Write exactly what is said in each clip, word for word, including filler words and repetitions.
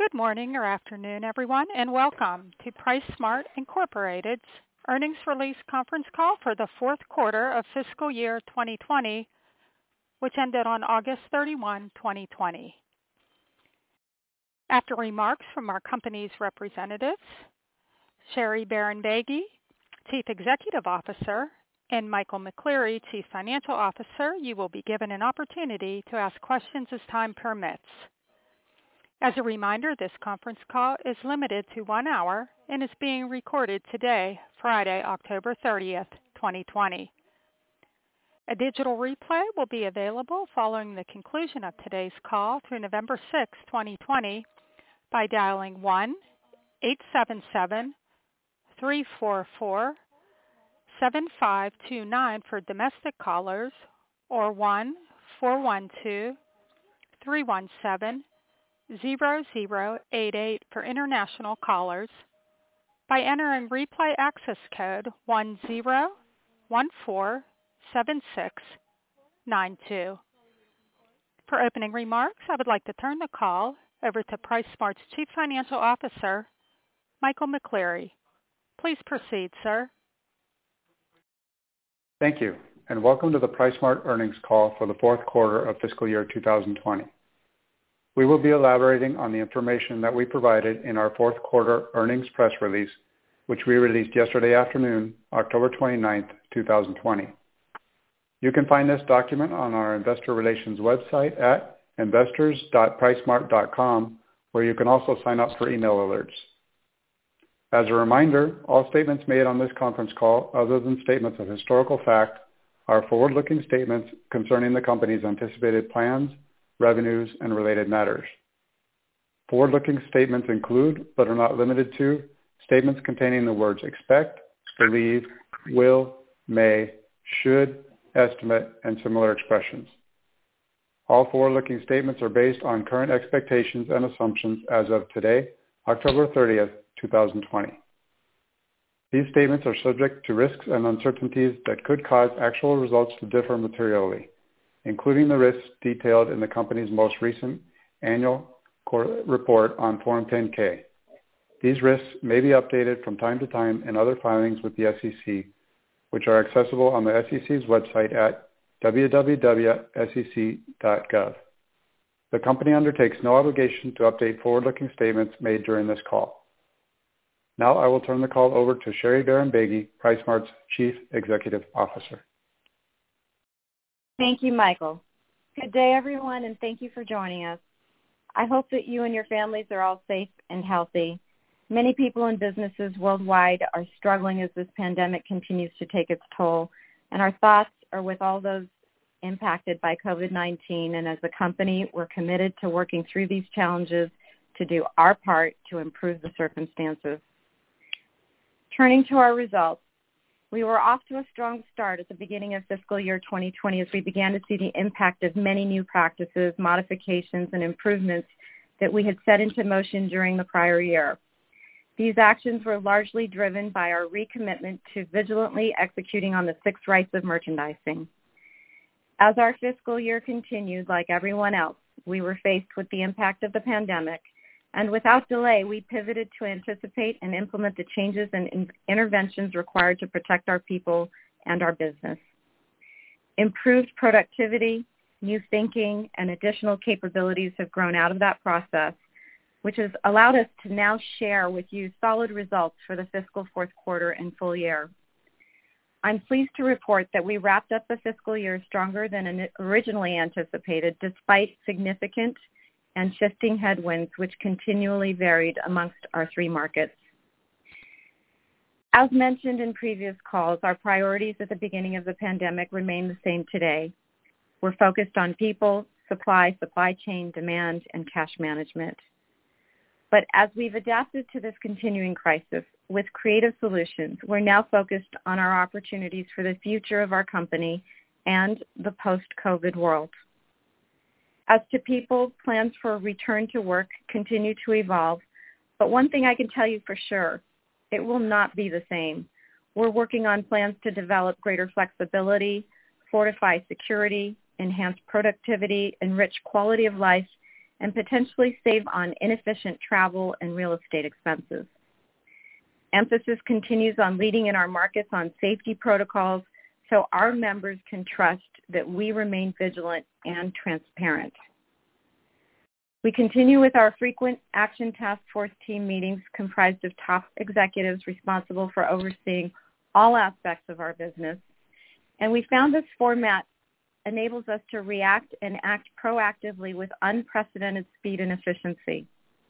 Good morning or afternoon, everyone, and welcome to PriceSmart Incorporated's earnings release conference call for the fourth quarter of fiscal year twenty twenty, which ended on August thirty-first, twenty twenty. After remarks from our company's representatives, Sherry Bahrambeygui, Chief Executive Officer, and Michael McCleary, Chief Financial Officer, you will be given an opportunity to ask questions as time permits. As a reminder, this conference call is limited to one hour and is being recorded today, Friday, October thirtieth, twenty twenty. A digital replay will be available following the conclusion of today's call through November sixth, twenty twenty by dialing one eight seven seven, three four four, seven five two nine for domestic callers or one four one two, three one seven, zero zero eight eight for international callers by entering replay access code one zero one four seven six nine two. For opening remarks, I would like to turn the call over to PriceSmart's Chief Financial Officer, Michael McCleary. Please proceed, sir. Thank you, and welcome to the PriceSmart earnings call for the fourth quarter of fiscal year two thousand twenty. We will be elaborating on the information that we provided in our fourth quarter earnings press release, which we released yesterday afternoon, October twenty-ninth, two thousand twenty. You can find this document on our investor relations website at investors dot pricesmart dot com, where you can also sign up for email alerts. As a reminder, all statements made on this conference call, other than statements of historical fact, are forward-looking statements concerning the company's anticipated plans, revenues, and related matters. Forward-looking statements include, but are not limited to, statements containing the words expect, believe, will, may, should, estimate, and similar expressions. All forward-looking statements are based on current expectations and assumptions as of today, October thirtieth, two thousand twenty. These statements are subject to risks and uncertainties that could cause actual results to differ materially, including the risks detailed in the company's most recent annual report on Form ten K. These risks may be updated from time to time in other filings with the S E C, which are accessible on the S E C's website at w w w dot s e c dot gov. The company undertakes no obligation to update forward-looking statements made during this call. Now I will turn the call over to Sherry Bahrambeygui, PriceSmart's Chief Executive Officer. Thank you, Michael. Good day, everyone, and thank you for joining us. I hope that you and your families are all safe and healthy. Many people and businesses worldwide are struggling as this pandemic continues to take its toll, and our thoughts are with all those impacted by covid nineteen, and as a company, we're committed to working through these challenges to do our part to improve the circumstances. Turning to our results, we were off to a strong start at the beginning of fiscal year twenty twenty as we began to see the impact of many new practices, modifications, and improvements that we had set into motion during the prior year. These actions were largely driven by our recommitment to vigilantly executing on the six rights of merchandising. As our fiscal year continued, like everyone else, we were faced with the impact of the pandemic, and without delay, we pivoted to anticipate and implement the changes and in- interventions required to protect our people and our business. Improved productivity, new thinking, and additional capabilities have grown out of that process, which has allowed us to now share with you solid results for the fiscal fourth quarter and full year. I'm pleased to report that we wrapped up the fiscal year stronger than originally anticipated, despite significant and shifting headwinds which continually varied amongst our three markets. As mentioned in previous calls, our priorities at the beginning of the pandemic remain the same today. We're focused on people, supply, supply chain, demand, and cash management. But as we've adapted to this continuing crisis with creative solutions, we're now focused on our opportunities for the future of our company and the post-COVID world. As to people, plans for a return to work continue to evolve, but one thing I can tell you for sure, it will not be the same. We're working on plans to develop greater flexibility, fortify security, enhance productivity, enrich quality of life, and potentially save on inefficient travel and real estate expenses. Emphasis continues on leading in our markets on safety protocols so our members can trust that we remain vigilant and transparent. We continue with our frequent action task force team meetings comprised of top executives responsible for overseeing all aspects of our business. And we found this format enables us to react and act proactively with unprecedented speed and efficiency.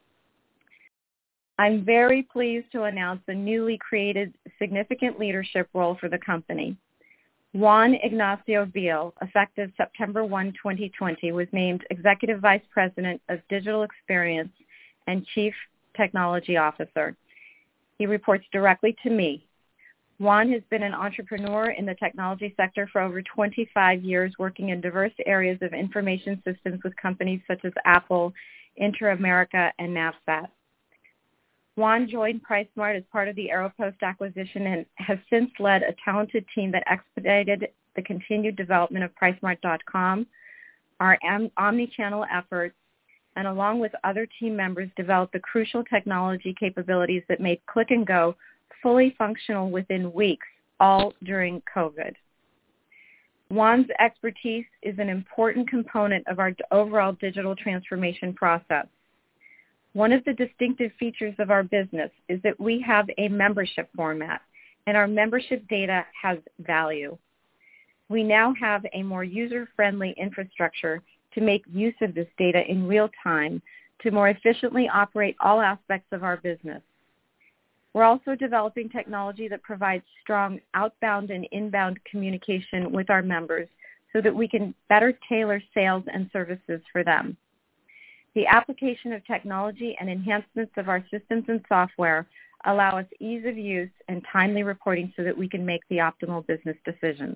I'm very pleased to announce a newly created significant leadership role for the company. Juan Ignacio Beal, effective September first, twenty twenty, was named Executive Vice President of Digital Experience and Chief Technology Officer. He reports directly to me. Juan has been an entrepreneur in the technology sector for over twenty-five years, working in diverse areas of information systems with companies such as Apple, Inter-America, and Navsat. Juan joined PriceSmart as part of the Aeropost acquisition and has since led a talented team that expedited the continued development of PriceSmart dot com, our omni-channel efforts, and along with other team members developed the crucial technology capabilities that made Click and Go fully functional within weeks, all during COVID. Juan's expertise is an important component of our overall digital transformation process. One of the distinctive features of our business is that we have a membership format, and our membership data has value. We now have a more user-friendly infrastructure to make use of this data in real time to more efficiently operate all aspects of our business. We're also developing technology that provides strong outbound and inbound communication with our members so that we can better tailor sales and services for them. The application of technology and enhancements of our systems and software allow us ease of use and timely reporting so that we can make the optimal business decisions.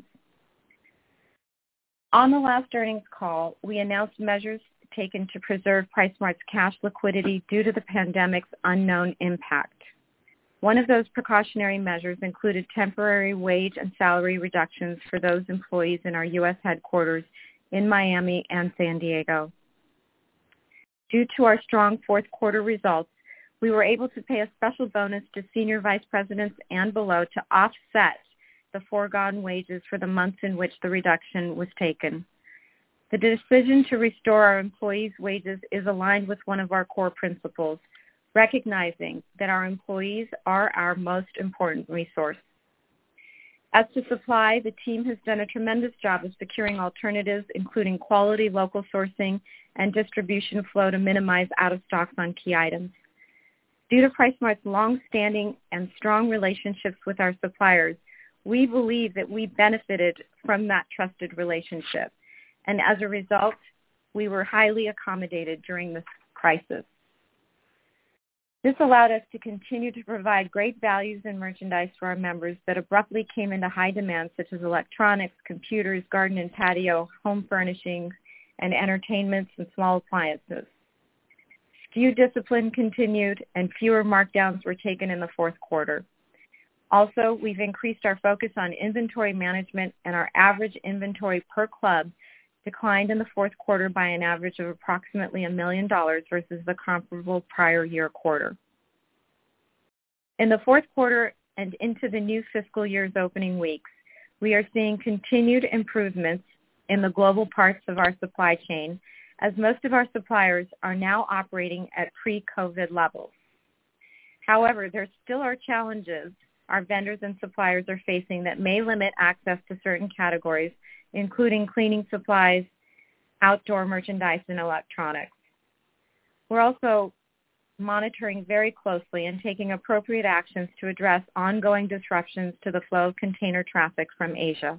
On the last earnings call, we announced measures taken to preserve PriceSmart's cash liquidity due to the pandemic's unknown impact. One of those precautionary measures included temporary wage and salary reductions for those employees in our U S headquarters in Miami and San Diego. Due to our strong fourth quarter results, we were able to pay a special bonus to senior vice presidents and below to offset the foregone wages for the months in which the reduction was taken. The decision to restore our employees' wages is aligned with one of our core principles, recognizing that our employees are our most important resource. As to supply, the team has done a tremendous job of securing alternatives, including quality local sourcing and distribution flow to minimize out-of-stocks on key items. Due to PriceSmart's long-standing and strong relationships with our suppliers, we believe that we benefited from that trusted relationship. And as a result, we were highly accommodated during this crisis. This allowed us to continue to provide great values and merchandise for our members that abruptly came into high demand, such as electronics, computers, garden and patio, home furnishings, and entertainments and small appliances. S K U discipline continued, and fewer markdowns were taken in the fourth quarter. Also, we've increased our focus on inventory management, and our average inventory per club declined in the fourth quarter by an average of approximately a million dollars versus the comparable prior year quarter. In the fourth quarter and into the new fiscal year's opening weeks, we are seeing continued improvements in the global parts of our supply chain, as most of our suppliers are now operating at pre-COVID levels. However, there still are challenges our vendors and suppliers are facing that may limit access to certain categories, including cleaning supplies, outdoor merchandise, and electronics. We're also monitoring very closely and taking appropriate actions to address ongoing disruptions to the flow of container traffic from Asia.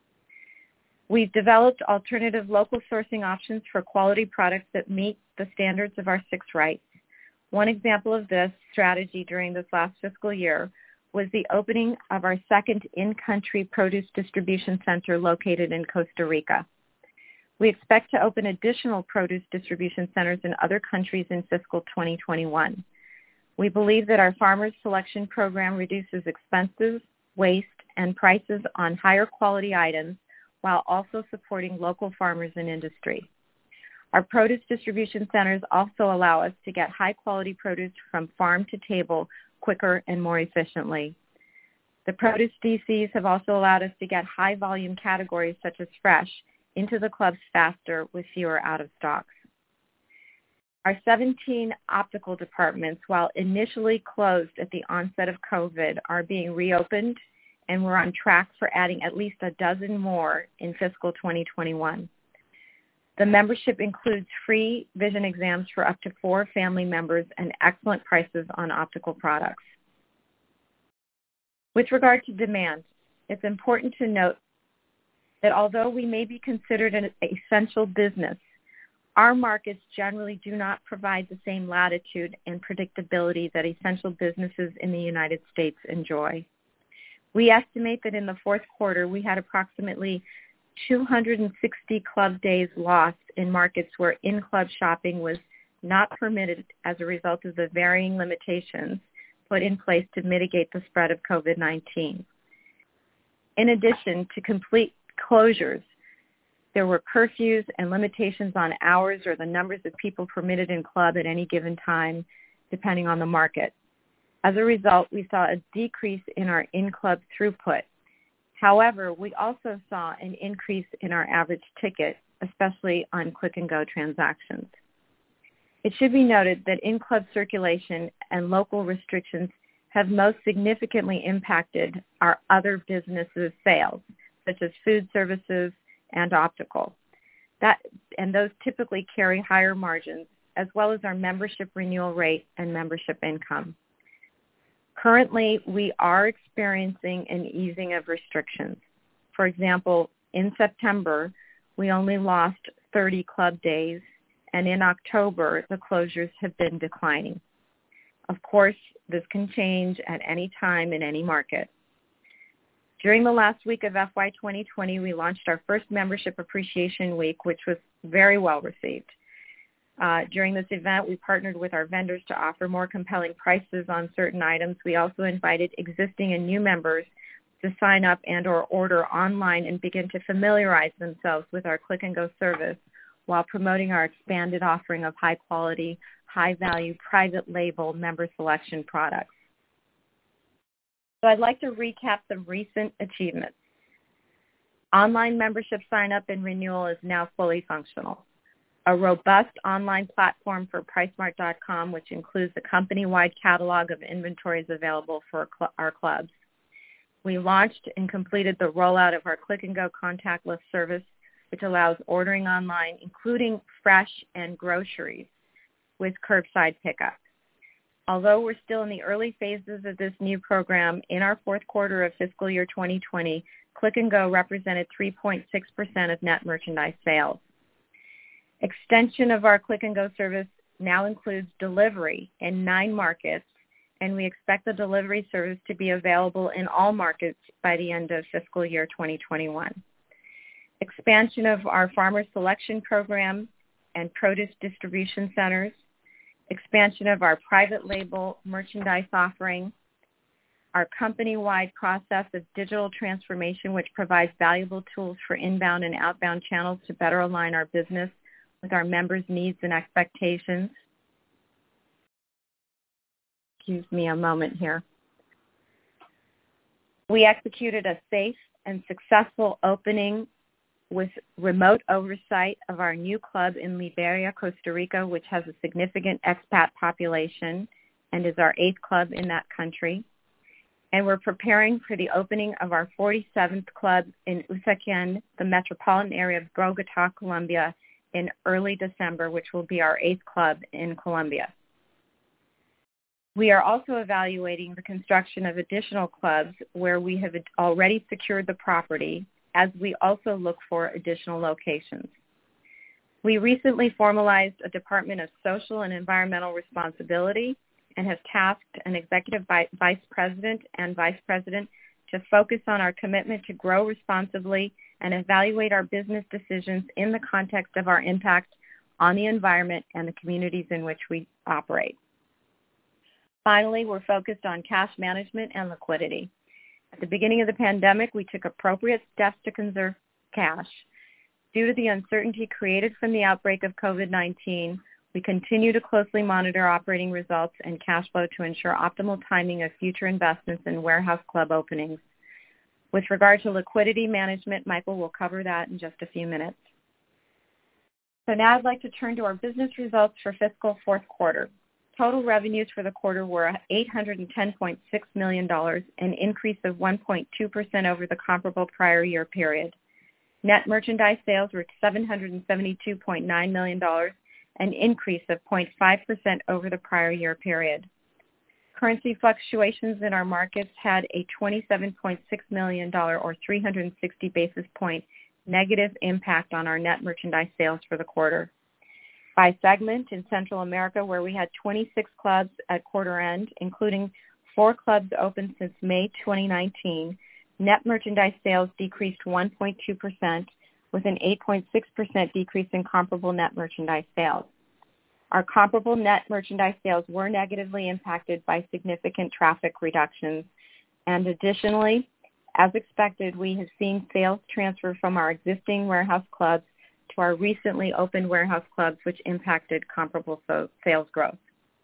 We've developed alternative local sourcing options for quality products that meet the standards of our six rights. One example of this strategy during this last fiscal year was the opening of our second in-country produce distribution center located in Costa Rica. We expect to open additional produce distribution centers in other countries in fiscal twenty twenty-one. We believe that our Farmers Selection program reduces expenses, waste, and prices on higher quality items while also supporting local farmers and industry. Our produce distribution centers also allow us to get high-quality produce from farm to table quicker and more efficiently. The produce D Cs have also allowed us to get high-volume categories such as fresh into the clubs faster with fewer out-of-stocks. Our seventeen optical departments, while initially closed at the onset of COVID, are being reopened, and we're on track for adding at least a dozen more in fiscal twenty twenty-one. The membership includes free vision exams for up to four family members and excellent prices on optical products. With regard to demand, it's important to note that although we may be considered an essential business, our markets generally do not provide the same latitude and predictability that essential businesses in the United States enjoy. We estimate that in the fourth quarter, we had approximately two hundred sixty club days lost in markets where in-club shopping was not permitted as a result of the varying limitations put in place to mitigate the spread of COVID nineteen. In addition to complete closures, there were curfews and limitations on hours or the numbers of people permitted in club at any given time, depending on the market. As a result, we saw a decrease in our in-club throughput. However, we also saw an increase in our average ticket, especially on click-and-go transactions. It should be noted that in-club circulation and local restrictions have most significantly impacted our other businesses' sales, such as food services and optical. That, and those typically carry higher margins, as well as our membership renewal rate and membership income. Currently, we are experiencing an easing of restrictions. For example, in September, we only lost thirty club days, and in October, the closures have been declining. Of course, this can change at any time in any market. During the last week of F Y twenty twenty, we launched our first Membership Appreciation Week, which was very well received. Uh, during this event, we partnered with our vendors to offer more compelling prices on certain items. We also invited existing and new members to sign up and or order online and begin to familiarize themselves with our click-and-go service while promoting our expanded offering of high-quality, high-value, private label member selection products. So I'd like to recap some recent achievements. Online membership sign-up and renewal is now fully functional. A robust online platform for PriceSmart dot com, which includes a company-wide catalog of inventories available for our clubs. We launched and completed the rollout of our click-and-go contactless service, which allows ordering online, including fresh and groceries, with curbside pickup. Although we're still in the early phases of this new program, in our fourth quarter of fiscal year twenty twenty, Click-and-Go represented three point six percent of net merchandise sales. Extension of our Click-and-Go service now includes delivery in nine markets, and we expect the delivery service to be available in all markets by the end of fiscal year twenty twenty-one. Expansion of our farmer selection program and produce distribution centers, expansion of our private label merchandise offering, our company-wide process of digital transformation, which provides valuable tools for inbound and outbound channels to better align our business with our members' needs and expectations. Excuse me a moment here. We executed a safe and successful opening with remote oversight of our new club in Liberia, Costa Rica, which has a significant expat population and is our eighth club in that country. And we're preparing for the opening of our forty-seventh club in Usaquén, the metropolitan area of Bogotá, Colombia, in early December, which will be our eighth club in Colombia. We are also evaluating the construction of additional clubs where we have already secured the property, as we also look for additional locations. We recently formalized a Department of Social and Environmental Responsibility and have tasked an Executive Vice President and Vice President to focus on our commitment to grow responsibly and evaluate our business decisions in the context of our impact on the environment and the communities in which we operate. Finally, we're focused on cash management and liquidity. At the beginning of the pandemic, we took appropriate steps to conserve cash. Due to the uncertainty created from the outbreak of COVID nineteen, we continue to closely monitor operating results and cash flow to ensure optimal timing of future investments in warehouse club openings. With regard to liquidity management, Michael will cover that in just a few minutes. So now I'd like to turn to our business results for fiscal fourth quarter. Total revenues for the quarter were eight hundred ten point six million dollars, an increase of one point two percent over the comparable prior year period. Net merchandise sales were seven hundred seventy-two point nine million dollars, an increase of zero point five percent over the prior year period. Currency fluctuations in our markets had a twenty-seven point six million dollars or three hundred sixty basis point negative impact on our net merchandise sales for the quarter. By segment, in Central America, where we had twenty-six clubs at quarter end, including four clubs open since May twenty nineteen, net merchandise sales decreased one point two percent, with an eight point six percent decrease in comparable net merchandise sales. Our comparable net merchandise sales were negatively impacted by significant traffic reductions, and additionally, as expected, we have seen sales transfer from our existing warehouse clubs to our recently opened warehouse clubs, which impacted comparable so- sales growth.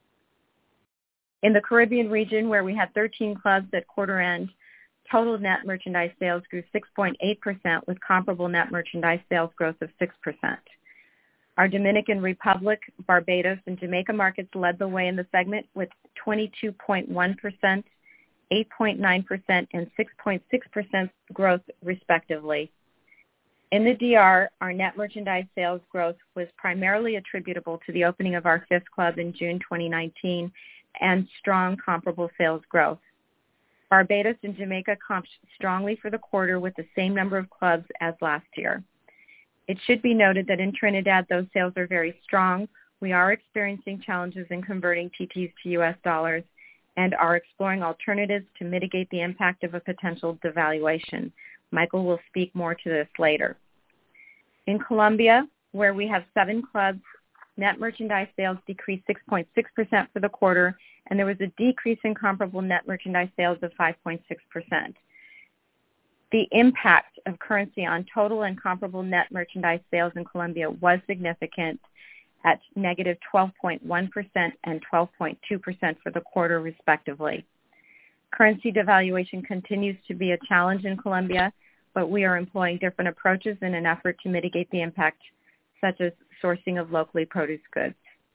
In the Caribbean region, where we had thirteen clubs at quarter end, total net merchandise sales grew six point eight percent, with comparable net merchandise sales growth of six percent. Our Dominican Republic, Barbados, and Jamaica markets led the way in the segment with twenty-two point one percent, eight point nine percent, and six point six percent growth, respectively. In the D R, our net merchandise sales growth was primarily attributable to the opening of our fifth club in June twenty nineteen and strong comparable sales growth. Barbados and Jamaica comped strongly for the quarter with the same number of clubs as last year. It should be noted that in Trinidad, those sales are very strong. We are experiencing challenges in converting T Ts to U S dollars and are exploring alternatives to mitigate the impact of a potential devaluation. Michael will speak more to this later. In Colombia, where we have seven clubs, net merchandise sales decreased six point six percent for the quarter, and there was a decrease in comparable net merchandise sales of five point six percent. The impact of currency on total and comparable net merchandise sales in Colombia was significant at negative twelve point one percent and twelve point two percent for the quarter, respectively. Currency devaluation continues to be a challenge in Colombia, but we are employing different approaches in an effort to mitigate the impact, such as sourcing of locally produced goods.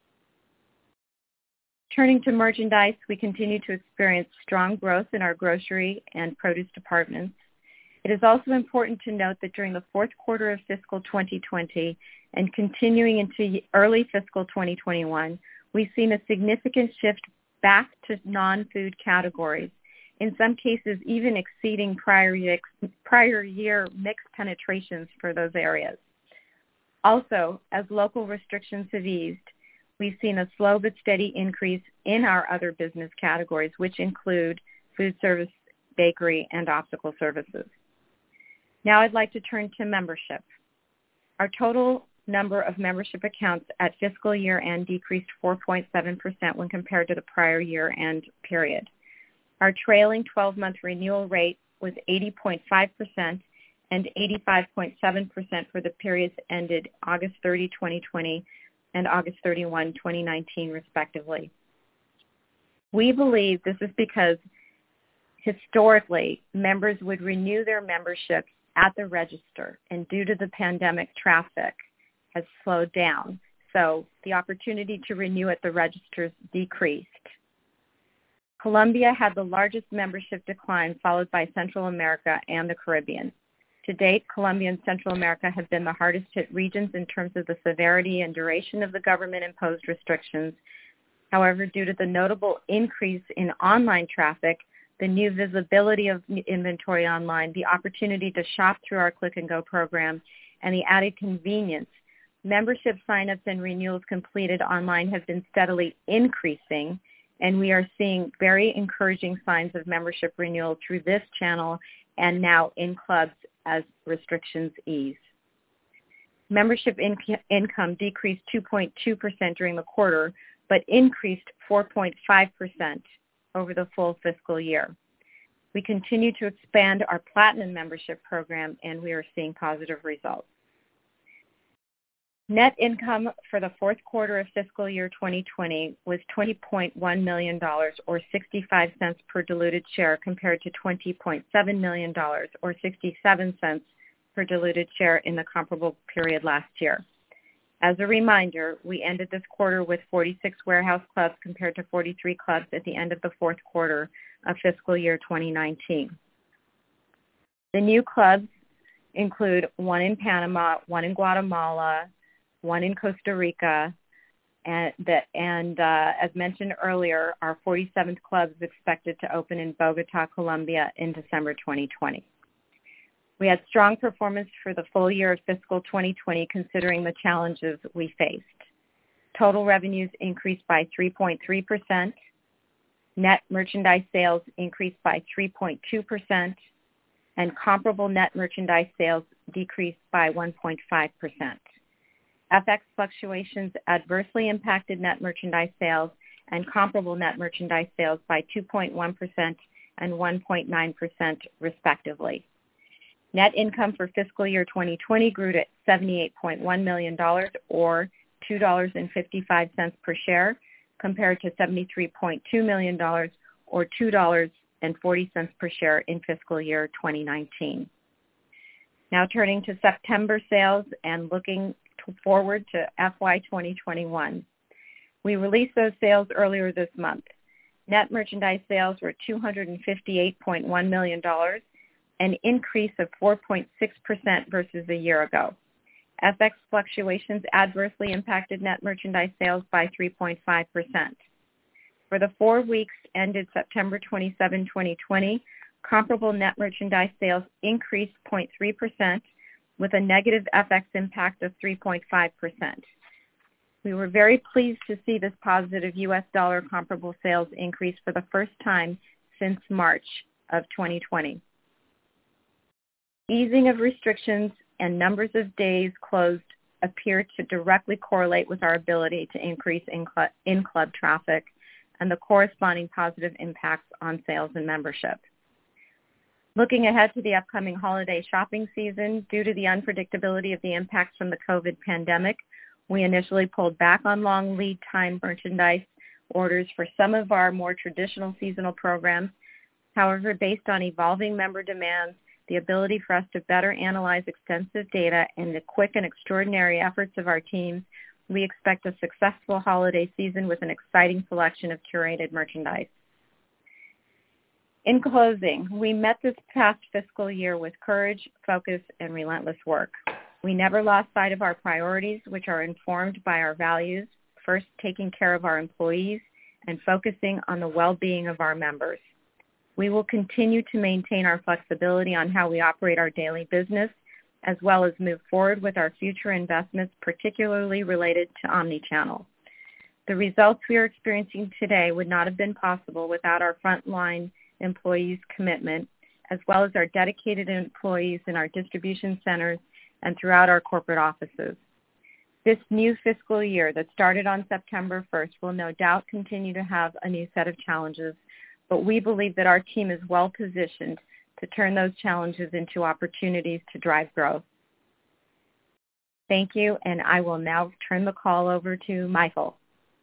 Turning to merchandise, we continue to experience strong growth in our grocery and produce departments. It is also important to note that during the fourth quarter of fiscal twenty twenty and continuing into early fiscal twenty twenty-one, we've seen a significant shift back to non-food categories, in some cases even exceeding prior year, prior year mix penetrations for those areas. Also, as local restrictions have eased, we've seen a slow but steady increase in our other business categories, which include food service, bakery, and optical services. Now I'd like to turn to membership. Our total number of membership accounts at fiscal year end decreased four point seven percent when compared to the prior year end period. Our trailing twelve-month renewal rate was eighty point five percent and eighty-five point seven percent for the periods ended August thirtieth, twenty twenty and August thirty-first, twenty nineteen, respectively. We believe this is because historically members would renew their memberships at the register, and due to the pandemic, traffic has slowed down, so the opportunity to renew at the registers decreased. Colombia had the largest membership decline, followed by Central America and the Caribbean. To date, Colombia and Central America have been the hardest hit regions in terms of the severity and duration of the government-imposed restrictions. However, due to the notable increase in online traffic, the new visibility of inventory online, the opportunity to shop through our Click and Go program, and the added convenience, membership signups and renewals completed online have been steadily increasing, and we are seeing very encouraging signs of membership renewal through this channel and now in clubs as restrictions ease. Membership in- income decreased two point two percent during the quarter, but increased four point five percent over the full fiscal year. We continue to expand our Platinum membership program, and we are seeing positive results. Net income for the fourth quarter of fiscal year twenty twenty was twenty point one million dollars or sixty-five cents per diluted share compared to twenty point seven million dollars or sixty-seven cents per diluted share in the comparable period last year. As a reminder, we ended this quarter with forty-six warehouse clubs compared to forty-three clubs at the end of the fourth quarter of fiscal year twenty nineteen. The new clubs include one in Panama, one in Guatemala, one in Costa Rica, and, that, and uh, as mentioned earlier, our forty-seventh club is expected to open in Bogota, Colombia in December twenty twenty. We had strong performance for the full year of fiscal twenty twenty considering the challenges we faced. Total revenues increased by three point three percent. Net merchandise sales increased by three point two percent, and comparable net merchandise sales decreased by one point five percent. F X fluctuations adversely impacted net merchandise sales and comparable net merchandise sales by two point one percent and one point nine percent respectively. Net income for fiscal year twenty twenty grew to seventy-eight point one million dollars or two dollars and fifty-five cents per share compared to seventy-three point two million dollars or two dollars and forty cents per share in fiscal year twenty nineteen. Now turning to September sales and looking forward to F Y twenty twenty-one. We released those sales earlier this month. Net merchandise sales were two hundred fifty-eight point one million dollars, an increase of four point six percent versus a year ago. F X fluctuations adversely impacted net merchandise sales by three point five percent. For the four weeks ended September twenty-seventh, twenty twenty, comparable net merchandise sales increased zero point three percent with a negative F X impact of three point five percent. We were very pleased to see this positive U S dollar comparable sales increase for the first time since March of twenty twenty. Easing of restrictions and numbers of days closed appear to directly correlate with our ability to increase in-club, in-club traffic and the corresponding positive impacts on sales and membership. Looking ahead to the upcoming holiday shopping season, due to the unpredictability of the impacts from the COVID pandemic, we initially pulled back on long lead time merchandise orders for some of our more traditional seasonal programs. However, based on evolving member demands, the ability for us to better analyze extensive data, and the quick and extraordinary efforts of our teams, we expect a successful holiday season with an exciting selection of curated merchandise. In closing, we met this past fiscal year with courage, focus, and relentless work. We never lost sight of our priorities, which are informed by our values, first taking care of our employees and focusing on the well-being of our members. We will continue to maintain our flexibility on how we operate our daily business, as well as move forward with our future investments, particularly related to omnichannel. The results we are experiencing today would not have been possible without our frontline employees' commitment, as well as our dedicated employees in our distribution centers and throughout our corporate offices. This new fiscal year that started on September first will no doubt continue to have a new set of challenges, but we believe that our team is well positioned to turn those challenges into opportunities to drive growth. Thank you, and I will now turn the call over to Michael.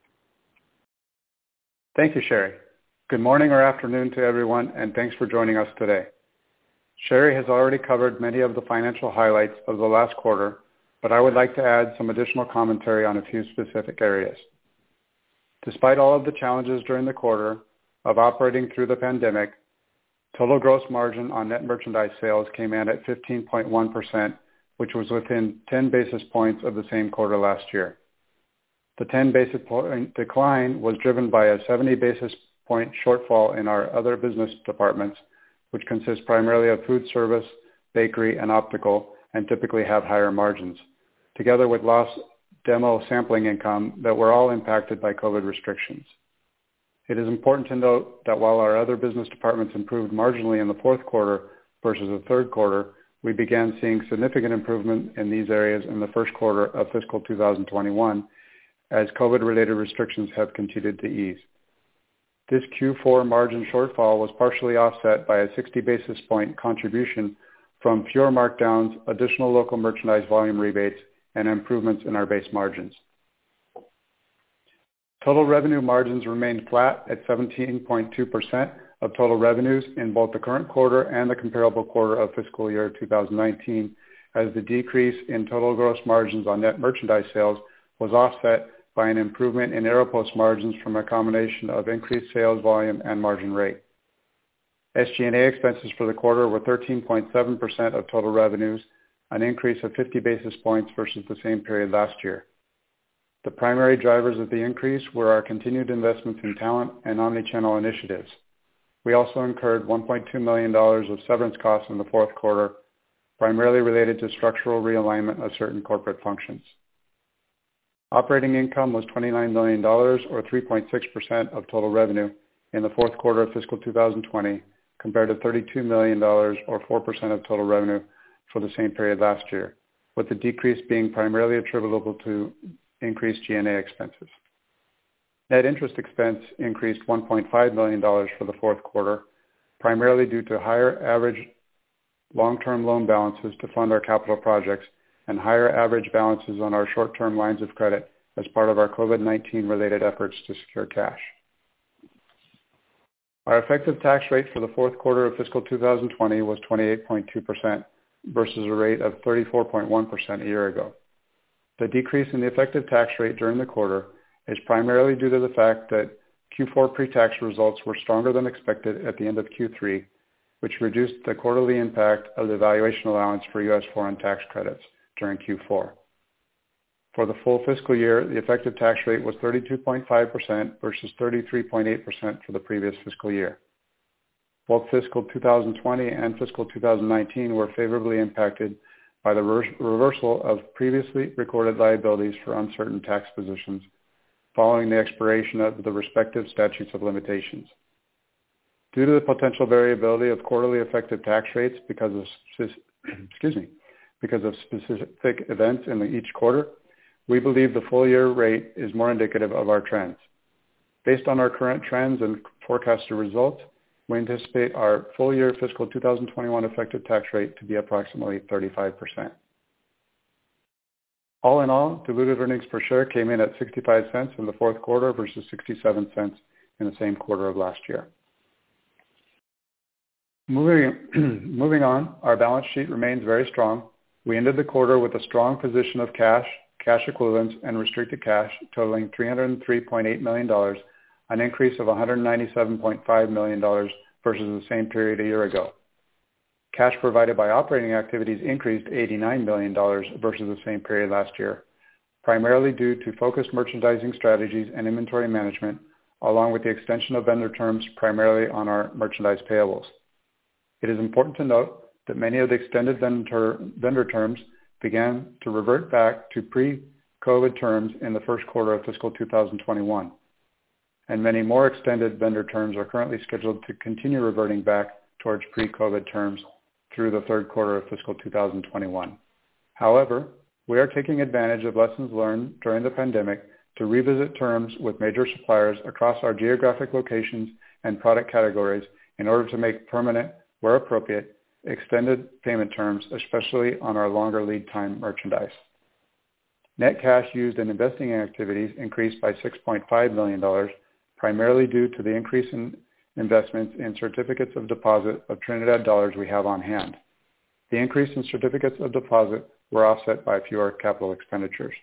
Thank you, Sherry. Good morning or afternoon to everyone, and thanks for joining us today. Sherry has already covered many of the financial highlights of the last quarter, but I would like to add some additional commentary on a few specific areas. Despite all of the challenges during the quarter of operating through the pandemic, total gross margin on net merchandise sales came in at fifteen point one percent, which was within ten basis points of the same quarter last year. The ten basis point decline was driven by a seventy basis point shortfall in our other business departments, which consist primarily of food service, bakery, and optical, and typically have higher margins, together with lost demo sampling income that were all impacted by COVID restrictions. It is important to note that while our other business departments improved marginally in the fourth quarter versus the third quarter, we began seeing significant improvement in these areas in the first quarter of fiscal two thousand twenty-one as COVID-related restrictions have continued to ease. This Q four margin shortfall was partially offset by a sixty basis point contribution from fewer markdowns, additional local merchandise volume rebates, and improvements in our base margins. Total revenue margins remained flat at seventeen point two percent of total revenues in both the current quarter and the comparable quarter of fiscal year two thousand nineteen, as the decrease in total gross margins on net merchandise sales was offset by an improvement in Aeropost margins from a combination of increased sales volume and margin rate. S G and A expenses for the quarter were thirteen point seven percent of total revenues, an increase of fifty basis points versus the same period last year. The primary drivers of the increase were our continued investments in talent and omnichannel initiatives. We also incurred one point two million dollars of severance costs in the fourth quarter, primarily related to structural realignment of certain corporate functions. Operating income was twenty-nine million dollars, or three point six percent of total revenue in the fourth quarter of fiscal two thousand twenty, compared to thirty-two million dollars, or four percent of total revenue for the same period last year, with the decrease being primarily attributable to increased G and A expenses. Net interest expense increased one point five million dollars for the fourth quarter, primarily due to higher average long-term loan balances to fund our capital projects and higher average balances on our short-term lines of credit as part of our COVID nineteen related efforts to secure cash. Our effective tax rate for the fourth quarter of fiscal two thousand twenty was twenty-eight point two percent versus a rate of thirty-four point one percent a year ago. The decrease in the effective tax rate during the quarter is primarily due to the fact that Q four pre-tax results were stronger than expected at the end of Q three, which reduced the quarterly impact of the valuation allowance for U S foreign tax credits during Q four. For the full fiscal year, the effective tax rate was thirty-two point five percent versus thirty-three point eight percent for the previous fiscal year. Both fiscal two thousand twenty and fiscal two thousand nineteen were favorably impacted by the re- reversal of previously recorded liabilities for uncertain tax positions following the expiration of the respective statutes of limitations. Due to the potential variability of quarterly effective tax rates because of excuse me, because of specific events in each quarter, we believe the full year rate is more indicative of our trends. Based on our current trends and forecasted results, we anticipate our full year fiscal two thousand twenty-one effective tax rate to be approximately thirty-five percent. All in all, diluted earnings per share came in at sixty-five cents in the fourth quarter versus sixty-seven cents in the same quarter of last year. Moving, moving on, our balance sheet remains very strong. We ended the quarter with a strong position of cash, cash equivalents, and restricted cash totaling three hundred three point eight million dollars, an increase of one hundred ninety-seven point five million dollars versus the same period a year ago. Cash provided by operating activities increased eighty-nine million dollars versus the same period last year, primarily due to focused merchandising strategies and inventory management, along with the extension of vendor terms primarily on our merchandise payables. It is important to note that many of the extended vendor, vendor terms began to revert back to pre-COVID terms in the first quarter of fiscal two thousand twenty-one. And many more extended vendor terms are currently scheduled to continue reverting back towards pre-COVID terms through the third quarter of fiscal two thousand twenty-one. However, we are taking advantage of lessons learned during the pandemic to revisit terms with major suppliers across our geographic locations and product categories in order to make permanent, where appropriate, extended payment terms, especially on our longer lead time merchandise. Net cash used in investing activities increased by six point five million dollars, primarily due to the increase in investments in certificates of deposit of Trinidad dollars we have on hand. The increase in certificates of deposit were offset by fewer capital expenditures.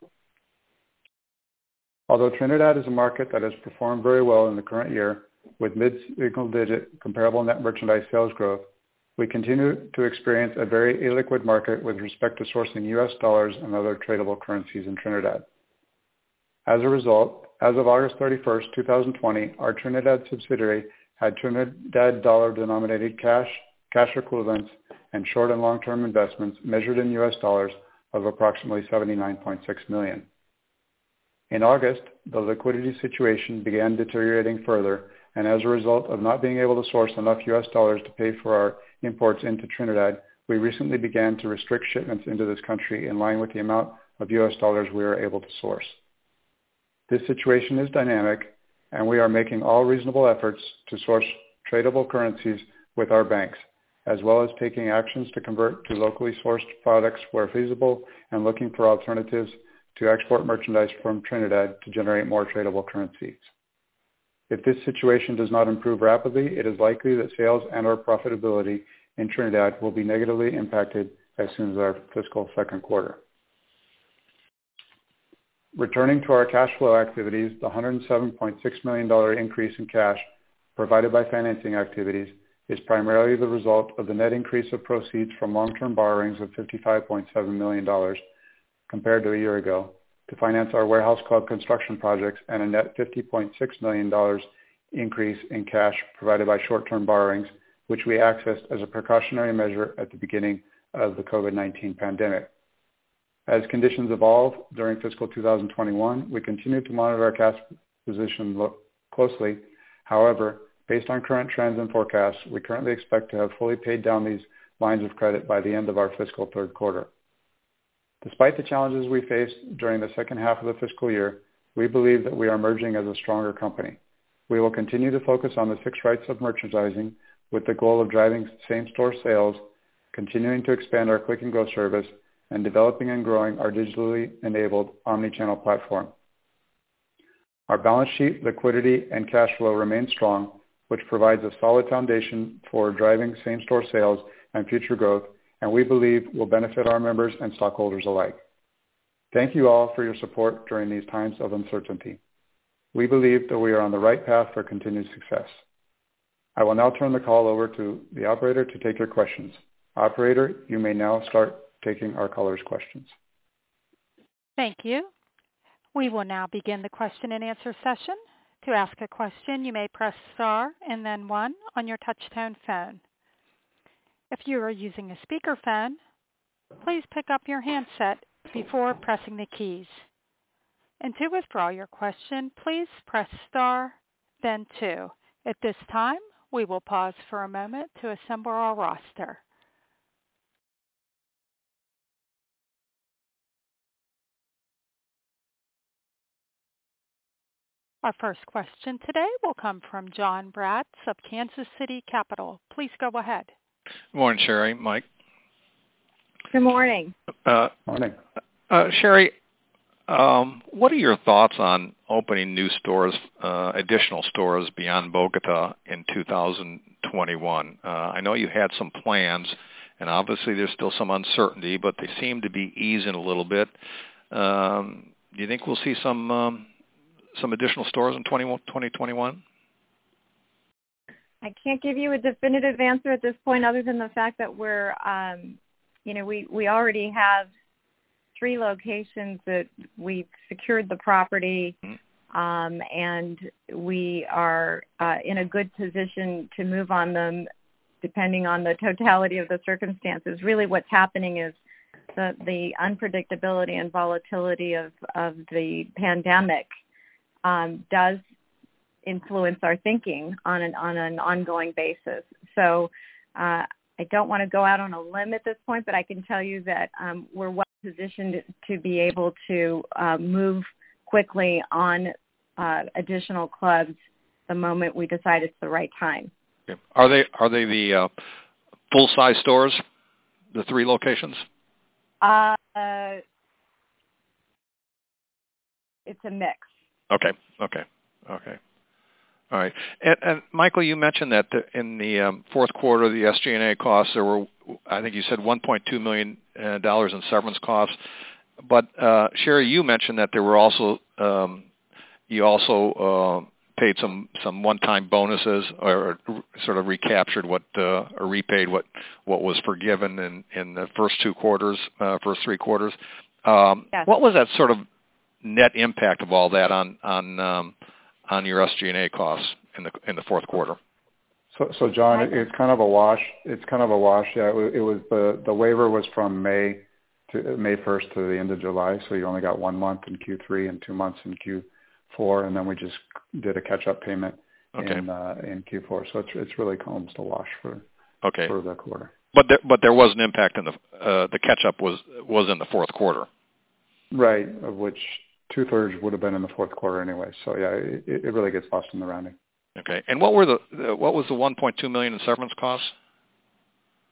Although Trinidad is a market that has performed very well in the current year with mid-single-digit comparable net merchandise sales growth, we continue to experience a very illiquid market with respect to sourcing U S dollars and other tradable currencies in Trinidad. As a result, as of August thirty-first, two thousand twenty, our Trinidad subsidiary had Trinidad dollar-denominated cash, cash equivalents, and short and long-term investments measured in U S dollars of approximately seventy-nine point six million dollars. In August, the liquidity situation began deteriorating further, and as a result of not being able to source enough U S dollars to pay for our imports into Trinidad, we recently began to restrict shipments into this country in line with the amount of U S dollars we are able to source. This situation is dynamic, and we are making all reasonable efforts to source tradable currencies with our banks, as well as taking actions to convert to locally sourced products where feasible and looking for alternatives to export merchandise from Trinidad to generate more tradable currencies. If this situation does not improve rapidly, it is likely that sales and or profitability in Trinidad will be negatively impacted as soon as our fiscal second quarter. Returning to our cash flow activities, the one hundred seven point six million dollars increase in cash provided by financing activities is primarily the result of the net increase of proceeds from long-term borrowings of fifty-five point seven million dollars compared to a year ago to finance our warehouse club construction projects, and a net fifty point six million dollars increase in cash provided by short-term borrowings, which we accessed as a precautionary measure at the beginning of the COVID nineteen pandemic. As conditions evolve during fiscal two thousand twenty-one, we continue to monitor our cash position closely. However, based on current trends and forecasts, we currently expect to have fully paid down these lines of credit by the end of our fiscal third quarter. Despite the challenges we faced during the second half of the fiscal year, we believe that we are emerging as a stronger company. We will continue to focus on the six rights of merchandising with the goal of driving same-store sales, continuing to expand our Click and Go service, and developing and growing our digitally enabled omni-channel platform. Our balance sheet, liquidity, and cash flow remain strong, which provides a solid foundation for driving same-store sales and future growth, and we believe will benefit our members and stockholders alike. Thank you all for your support during these times of uncertainty. We believe that we are on the right path for continued success. I will now turn the call over to the operator to take your questions. Operator, you may now start taking our callers' questions. Thank you. We will now begin the question and answer session. To ask a question, you may press star and then one on your touch-tone phone. If you are using a speakerphone, please pick up your handset before pressing the keys. And to withdraw your question, please press star, then two. At this time, we will pause for a moment to assemble our roster. Our first question today will come from John Bratz of Kansas City Capital. Please go ahead. Good morning, Sherry, Mike. Good morning. Uh, morning. Uh, Sherry, um, what are your thoughts on opening new stores, uh, additional stores beyond Bogota in two thousand twenty-one? Uh, I know you had some plans, and obviously there's still some uncertainty, but they seem to be easing a little bit. Um, do you think we'll see some um, some additional stores in twenty twenty-one? I can't give you a definitive answer at this point, other than the fact that we're, um, you know, we, we already have three locations that we've secured the property, mm-hmm. um, and we are uh, in a good position to move on them depending on the totality of the circumstances. Really what's happening is the, the unpredictability and volatility of, of the pandemic um, does influence our thinking on an on an ongoing basis. So uh, I don't want to go out on a limb at this point, but I can tell you that um, we're well positioned to be able to uh, move quickly on uh, additional clubs the moment we decide it's the right time. Okay. Are they are they the uh, full size stores, the three locations? Uh, uh, it's a mix. Okay. Okay. Okay. All right. And, and Michael, you mentioned that the, in the um, fourth quarter, the S G and A costs, there were, I think you said one point two million dollars in severance costs. But uh, Sherry, you mentioned that there were also, um, you also uh, paid some, some one-time bonuses, or sort of recaptured what, uh, or repaid what, what was forgiven in, in the first two quarters, uh, first three quarters. Um, yes. What was that sort of net impact of all that on, on, um, on your S G and A costs in the in the fourth quarter? So, so John, it, it's kind of a wash. It's kind of a wash. Yeah, it, it was the the waiver was from May to May first to the end of July. So you only got one month in Q three and two months in Q four, and then we just did a catch-up payment okay. in uh, in Q four. So it's it's really almost a wash for okay. for the quarter. But there, but there was an impact in the uh, the catch-up was was in the fourth quarter. Right, of which two-thirds would have been in the fourth quarter anyway. So, yeah, it, it really gets lost in the rounding. Okay. And what were the, the what was the one point two million dollars in severance costs?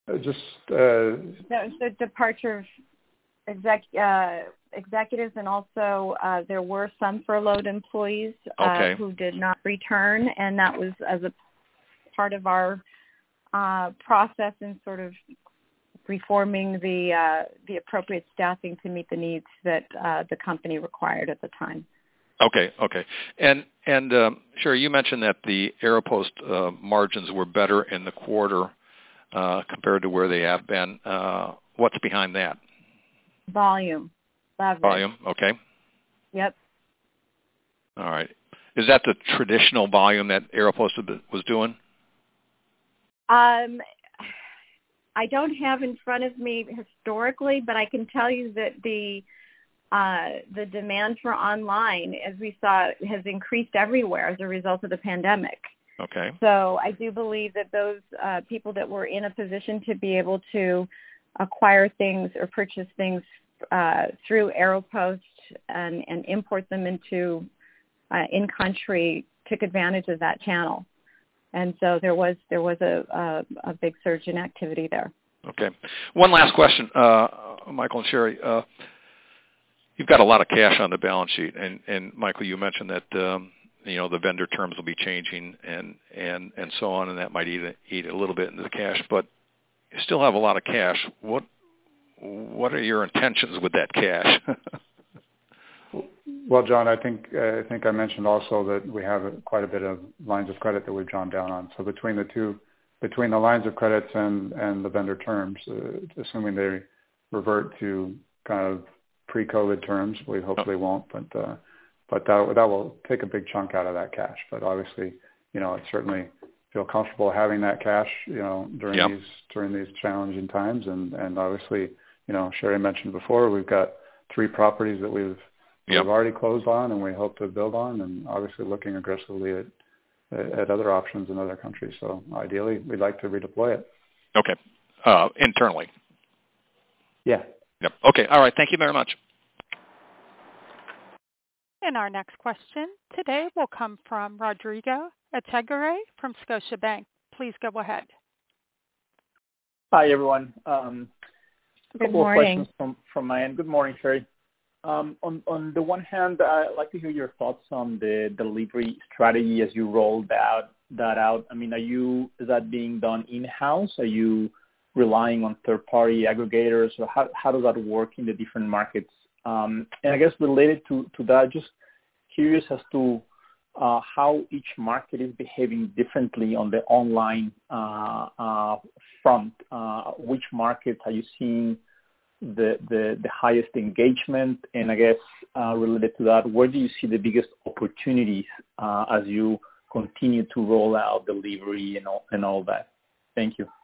Uh, just uh, the, the departure of exec, uh, executives, and also uh, there were some furloughed employees uh, Okay. who did not return, and that was as a part of our uh, process in sort of reforming the uh, the appropriate staffing to meet the needs that uh, the company required at the time. Okay, okay. And and um, Sherry, you mentioned that the Aeropost uh, margins were better in the quarter uh, compared to where they have been. Uh, what's behind that? Volume. Leverage. Volume, okay. Yep. All right. Is that the traditional volume that Aeropost was doing? Um, I don't have in front of me historically, but I can tell you that the uh, the demand for online, as we saw, has increased everywhere as a result of the pandemic. Okay. So I do believe that those uh, people that were in a position to be able to acquire things or purchase things uh, through Aeropost and, and import them into uh, in-country took advantage of that channel. And so there was there was a, a, a big surge in activity there. Okay. One last question, uh, Michael and Sherry. Uh, you've got a lot of cash on the balance sheet, and, and Michael, you mentioned that um, you know the vendor terms will be changing and, and, and so on, and that might eat a, eat a little bit into the cash. But you still have a lot of cash. What what are your intentions with that cash? Well, John, I think uh, I think I mentioned also that we have quite a bit of lines of credit that we've drawn down on. So between the two, between the lines of credits and, and the vendor terms, uh, assuming they revert to kind of pre-COVID terms, we hopefully won't, but uh, but that that will take a big chunk out of that cash. But obviously, you know, it certainly feel comfortable having that cash, you know, during yep. these during these challenging times. And, and obviously, you know, Sherry mentioned before, we've got three properties that we've Yep. We've already closed on, and we hope to build on, and obviously looking aggressively at at other options in other countries. So ideally, we'd like to redeploy it. Okay, uh, internally. Yeah. Yep. Okay. All right. Thank you very much. And our next question today will come from Rodrigo Echegaray from Scotiabank. Please go ahead. Hi, everyone. Um, a Good couple morning. of questions from, from my end. Good morning, Sherry. Um, on, on the one hand, I'd like to hear your thoughts on the delivery strategy as you rolled out that out. I mean, are you is that being done in-house? Are you relying on third-party aggregators, or how how does that work in the different markets? Um, and I guess related to, to that, just curious as to uh, how each market is behaving differently on the online uh, uh, front. Uh, which markets are you seeing The, the the highest engagement, and I guess uh, related to that, where do you see the biggest opportunities uh, as you continue to roll out delivery and all and all that? Thank you.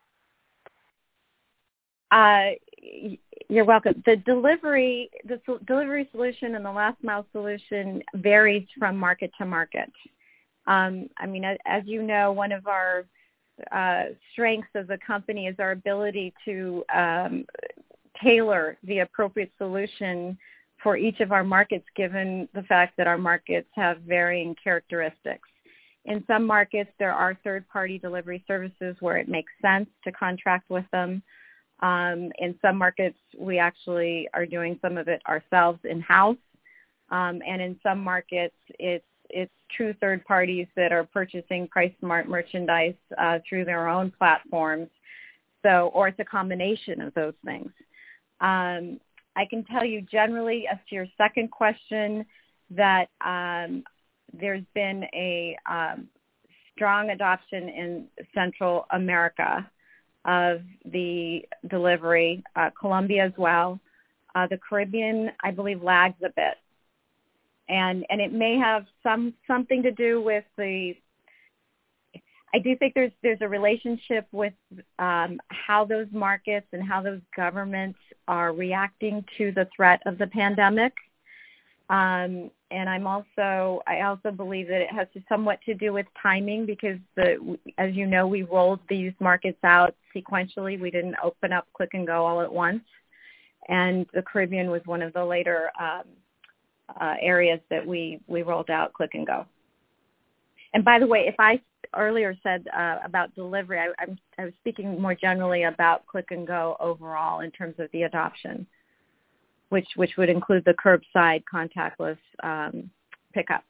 Uh, you're welcome. The delivery the so- delivery solution and the last mile solution varies from market to market. Um, I mean, as, as you know, one of our uh, strengths as a company is our ability to um, tailor the appropriate solution for each of our markets, given the fact that our markets have varying characteristics. In some markets, there are third-party delivery services where it makes sense to contract with them. Um, in some markets, we actually are doing some of it ourselves in-house. Um, and in some markets, it's it's true third parties that are purchasing PriceSmart merchandise uh, through their own platforms. So, or it's a combination of those things. Um, I can tell you generally, as to your second question, that um, there's been a um, strong adoption in Central America of the delivery, uh, Colombia as well. Uh, the Caribbean, I believe, lags a bit. And and it may have some something to do with the I do think there's there's a relationship with um, how those markets and how those governments are reacting to the threat of the pandemic. Um, and I'm also I also believe that it has to somewhat to do with timing, because the as you know, we rolled these markets out sequentially. We didn't open up Click and Go all at once, and the Caribbean was one of the later um, uh, areas that we we rolled out Click and Go. and by the way, if I earlier said uh, about delivery, I, I'm, I was speaking more generally about Click and Go overall in terms of the adoption, which which would include the curbside contactless um, pickup.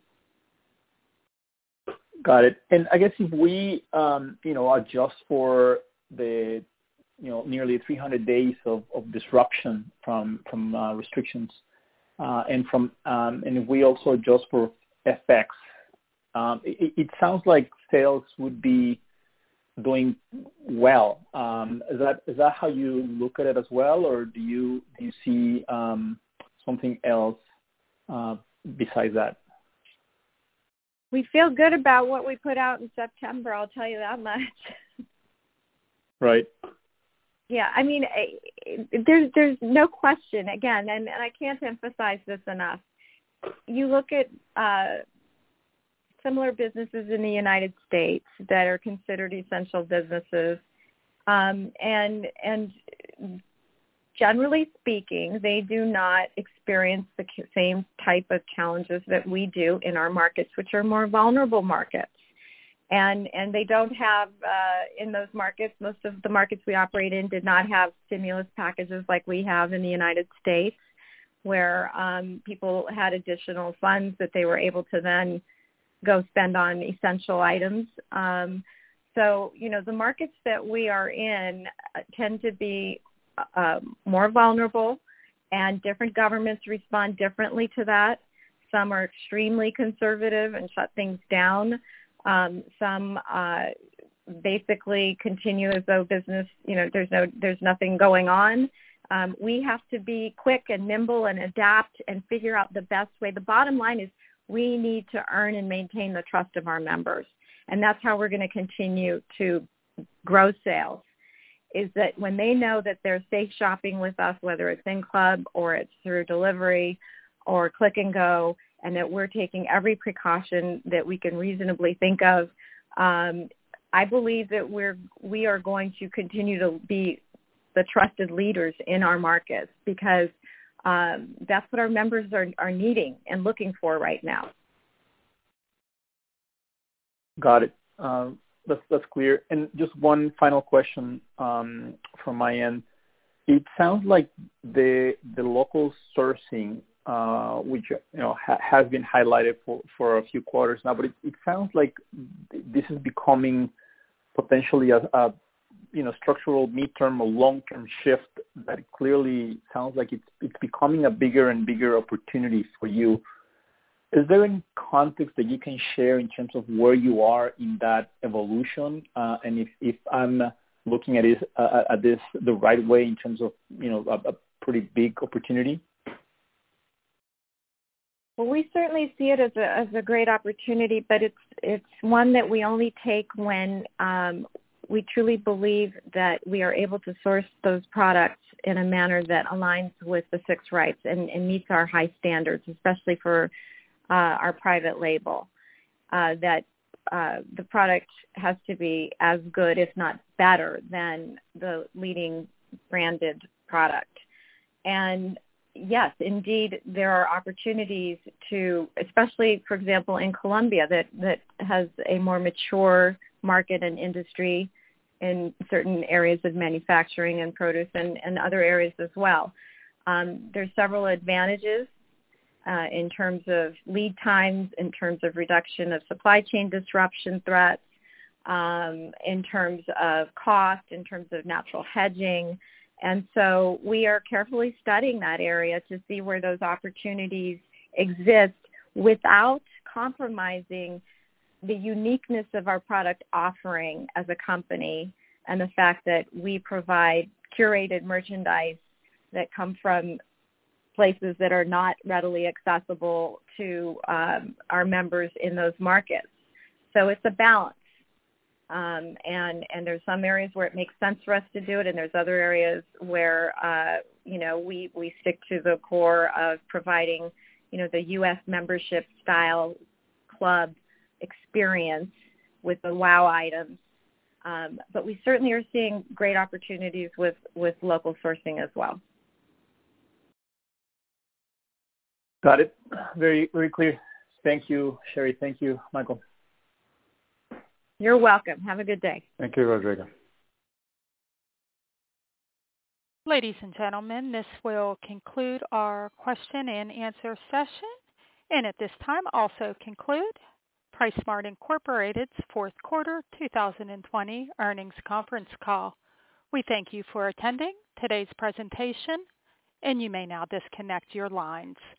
Got it. And I guess if we, um, you know, adjust for the, you know, nearly three hundred days of, of disruption from from uh, restrictions, uh, and from, um, and if we also adjust for F X, um, it, it sounds like sales would be doing well. Um, is that is that how you look at it as well, or do you do you see um, something else uh, besides that? We feel good about what we put out in September, I'll tell you that much. Right. Yeah, I mean, there's there's no question, again, and, and I can't emphasize this enough. You look at uh, similar businesses in the United States that are considered essential businesses, um, and and generally speaking, they do not experience the same type of challenges that we do in our markets, which are more vulnerable markets. And and they don't have, uh, in those markets, most of the markets we operate in did not have stimulus packages like we have in the United States, where um, people had additional funds that they were able to then go spend on essential items. Um, so, you know, the markets that we are in tend to be Uh, more vulnerable, and different governments respond differently to that. Some are extremely conservative and shut things down. Um, some uh, basically continue as though business, you know, there's no, there's nothing going on. Um, we have to be quick and nimble and adapt and figure out the best way. The bottom line is we need to earn and maintain the trust of our members, and that's how we're going to continue to grow sales. Is that when they know that they're safe shopping with us, whether it's in club or it's through delivery or Click and Go, and that we're taking every precaution that we can reasonably think of, um, I believe that we're we are going to continue to be the trusted leaders in our markets, because um, that's what our members are, are needing and looking for right now. Got it. Um, That's, that's clear. And just one final question um, from my end. It sounds like the the local sourcing, uh, which you know ha- has been highlighted for, for a few quarters now, but it, it sounds like this is becoming potentially a, a you know structural midterm or long-term shift that clearly sounds like it's it's becoming a bigger and bigger opportunity for you. Is there any context that you can share in terms of where you are in that evolution, uh, and if, if I'm looking at this, uh, at this the right way in terms of you know a, a pretty big opportunity? Well, we certainly see it as a as a great opportunity, but it's it's one that we only take when um, we truly believe that we are able to source those products in a manner that aligns with the six rights and, and meets our high standards, especially for Uh, our private label, uh, that uh, the product has to be as good, if not better, than the leading branded product. And yes, indeed, there are opportunities to, especially, for example, in Colombia, that, that has a more mature market and industry in certain areas of manufacturing and produce, and, and other areas as well. Um, there's several advantages Uh, in terms of lead times, in terms of reduction of supply chain disruption threats, um, in terms of cost, in terms of natural hedging. And so we are carefully studying that area to see where those opportunities exist without compromising the uniqueness of our product offering as a company, and the fact that we provide curated merchandise that come from places that are not readily accessible to um, our members in those markets. So it's a balance. Um, and, and there's some areas where it makes sense for us to do it, and there's other areas where, uh, you know, we, we stick to the core of providing, you know, the U S membership style club experience with the wow items. Um, but we certainly are seeing great opportunities with, with local sourcing as well. Got it. Very, very clear. Thank you, Sherry. Thank you, Michael. You're welcome. Have a good day. Thank you, Rodrigo. Ladies and gentlemen, this will conclude our question and answer session, and at this time also conclude PriceSmart Incorporated's fourth quarter two thousand twenty earnings conference call. We thank you for attending today's presentation, and you may now disconnect your lines.